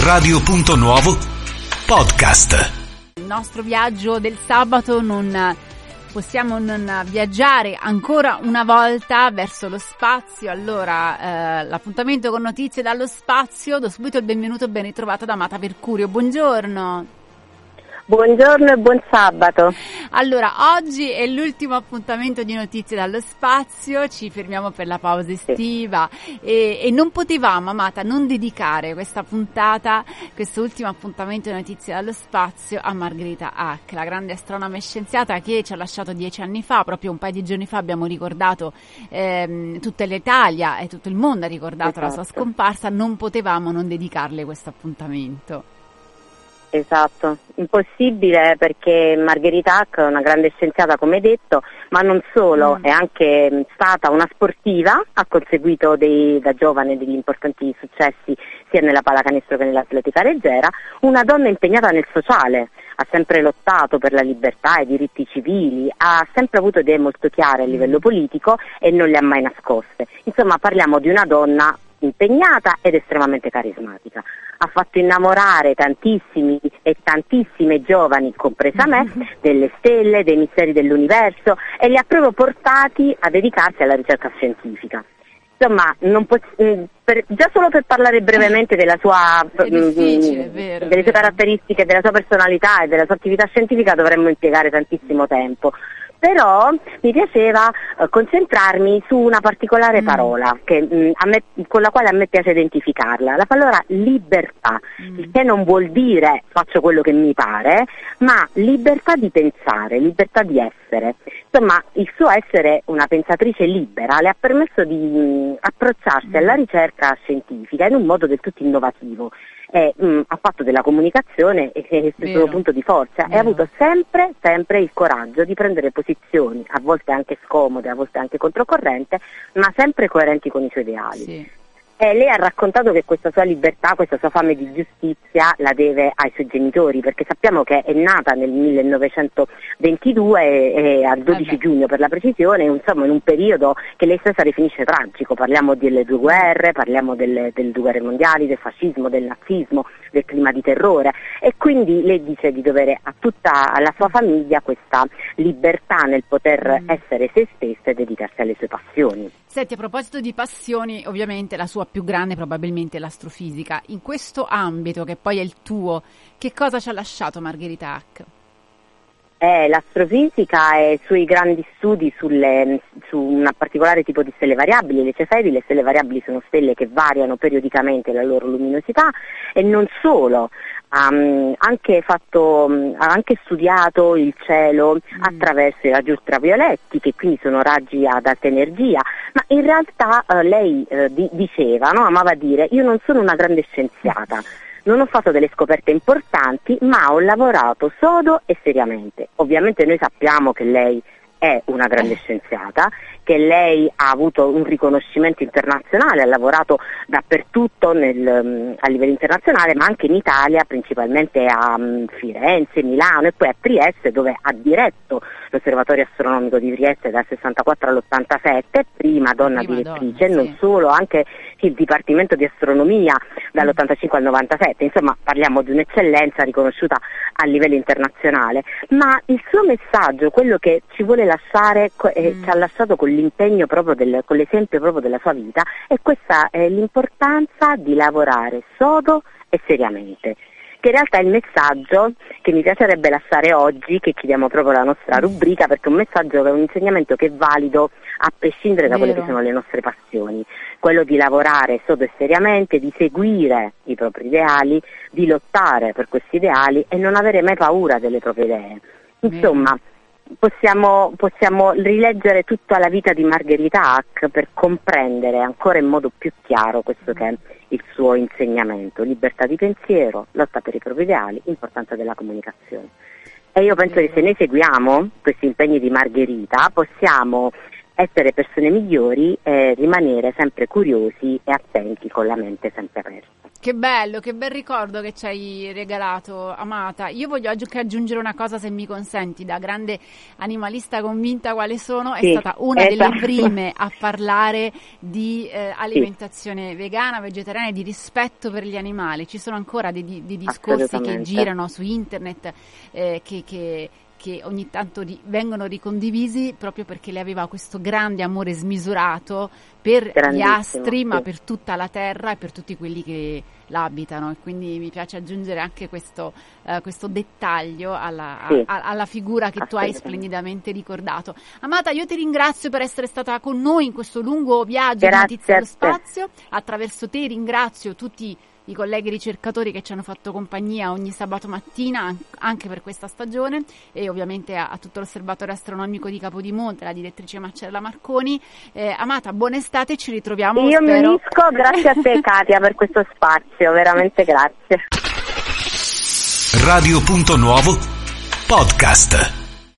Radio.Nuovo Podcast. Il nostro viaggio del sabato possiamo non viaggiare ancora una volta verso lo spazio. Allora, l'appuntamento con notizie dallo spazio. Do subito il benvenuto e ben ritrovato da Amata Mercurio. Buongiorno. Buongiorno e buon sabato. Allora, oggi è l'ultimo appuntamento di notizie dallo spazio, ci fermiamo per la pausa estiva e non potevamo, Amata, non dedicare questa puntata, questo ultimo appuntamento di notizie dallo spazio a Margherita Hack, la grande astronoma e scienziata che ci ha lasciato 10 anni fa. Proprio un paio di giorni fa abbiamo ricordato, tutta l'Italia e tutto il mondo ha ricordato la sua scomparsa. Non potevamo non dedicarle questo appuntamento. Esatto, impossibile, perché Margherita Hack è una grande scienziata, come detto, ma non solo, è anche stata una sportiva, ha conseguito da giovane degli importanti successi sia nella pallacanestro che nell'atletica leggera, una donna impegnata nel sociale, ha sempre lottato per la libertà e i diritti civili, ha sempre avuto idee molto chiare a livello politico e non le ha mai nascoste. Insomma, parliamo di una donna impegnata ed estremamente carismatica. Ha fatto innamorare tantissimi e tantissime giovani, compresa me, delle stelle, dei misteri dell'universo, e li ha proprio portati a dedicarsi alla ricerca scientifica. Insomma, già solo per parlare brevemente delle sue caratteristiche, della sua personalità e della sua attività scientifica dovremmo impiegare tantissimo tempo. Però mi piaceva concentrarmi su una particolare parola con la quale a me piace identificarla, la parola libertà, il che non vuol dire faccio quello che mi pare, ma libertà di pensare, libertà di essere. Insomma, il suo essere una pensatrice libera le ha permesso di approcciarsi alla ricerca scientifica in un modo del tutto innovativo. Ha fatto della comunicazione il suo punto di forza e ha avuto sempre il coraggio di prendere posizioni, a volte anche scomode, a volte anche controcorrente, ma sempre coerenti con i suoi ideali. Sì. Lei ha raccontato che questa sua libertà, questa sua fame di giustizia la deve ai suoi genitori, perché sappiamo che è nata nel 1922 al 12 giugno per la precisione, insomma in un periodo che lei stessa definisce tragico. Parliamo delle due guerre, parliamo delle due guerre mondiali, del fascismo, del nazismo, del clima di terrore, e quindi lei dice di dovere a tutta la sua famiglia questa libertà nel poter essere se stessa e dedicarsi alle sue passioni. Senti, a proposito di passioni, ovviamente la sua più grande probabilmente è l'astrofisica. In questo ambito, che poi è il tuo, che cosa ci ha lasciato Margherita Hack? L'astrofisica e i suoi grandi studi su un particolare tipo di stelle variabili, le cefeidi. Le stelle variabili sono stelle che variano periodicamente la loro luminosità, e non solo, ha anche studiato il cielo attraverso i raggi ultravioletti, che quindi sono raggi ad alta energia, ma in realtà lei diceva, no? Amava dire: io non sono una grande scienziata, non ho fatto delle scoperte importanti, ma ho lavorato sodo e seriamente. Ovviamente noi sappiamo che lei è una grande scienziata, che lei ha avuto un riconoscimento internazionale, ha lavorato dappertutto a livello internazionale, ma anche in Italia, principalmente a Firenze, Milano e poi a Trieste, dove ha diretto l'Osservatorio Astronomico di Trieste dal 64 all'87, prima donna direttrice, non solo, anche il Dipartimento di Astronomia dall'85 al 97, insomma parliamo di un'eccellenza riconosciuta a livello internazionale. Ma il suo messaggio, quello che ci vuole lasciare, ci ha lasciato con l'impegno proprio con l'esempio proprio della sua vita, e questa è l'importanza di lavorare sodo e seriamente, che in realtà è il messaggio che mi piacerebbe lasciare oggi, che chiudiamo proprio la nostra rubrica, perché è un messaggio che è un insegnamento che è valido a prescindere da quelle che sono le nostre passioni, quello di lavorare sodo e seriamente, di seguire i propri ideali, di lottare per questi ideali e non avere mai paura delle proprie idee. Insomma, possiamo rileggere tutta la vita di Margherita Hack per comprendere ancora in modo più chiaro questo che è il suo insegnamento: libertà di pensiero, lotta per i propri ideali, importanza della comunicazione. E io penso che se noi seguiamo questi impegni di Margherita possiamo essere persone migliori e rimanere sempre curiosi e attenti, con la mente sempre aperta. Che bello, che bel ricordo che ci hai regalato, Amata. Io voglio aggiungere una cosa, se mi consenti, da grande animalista convinta quale sono, è stata una delle prime a parlare di alimentazione vegana, vegetariana e di rispetto per gli animali. Ci sono ancora dei discorsi che girano su internet che ogni tanto vengono ricondivisi, proprio perché lei aveva questo grande amore smisurato per gli astri, ma per tutta la terra e per tutti quelli che l'abitano, e quindi mi piace aggiungere anche questo dettaglio alla figura che tu hai splendidamente ricordato. Amata, io ti ringrazio per essere stata con noi in questo lungo viaggio di Notizie dallo Spazio. Attraverso te ringrazio tutti i colleghi ricercatori che ci hanno fatto compagnia ogni sabato mattina anche per questa stagione, e ovviamente a tutto l'Osservatorio Astronomico di Capodimonte, la direttrice Marcella Marconi. Amata, buona estate, ci ritroviamo. Io mi unisco, grazie a te Katia per questo spazio, veramente grazie. Radio Punto Nuovo Podcast.